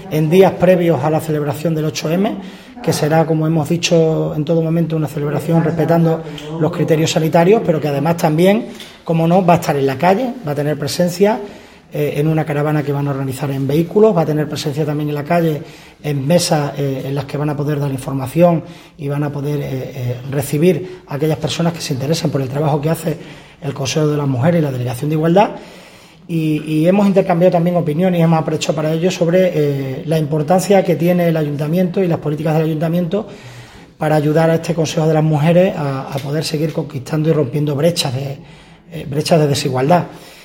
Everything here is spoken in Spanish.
en días previos a la celebración del 8M, que será, como hemos dicho en todo momento, una celebración respetando los criterios sanitarios, pero que además también, como no, va a estar en la calle, va a tener presencia en una caravana que van a organizar en vehículos, va a tener presencia también en la calle en mesas en las que van a poder dar información y van a poder recibir a aquellas personas que se interesen por el trabajo que hace el Consejo de las Mujeres y la Delegación de Igualdad. Y hemos intercambiado también opiniones y hemos aprovechado para ello sobre la importancia que tiene el Ayuntamiento y las políticas del Ayuntamiento para ayudar a este Consejo de las Mujeres a poder seguir conquistando y rompiendo brechas de desigualdad.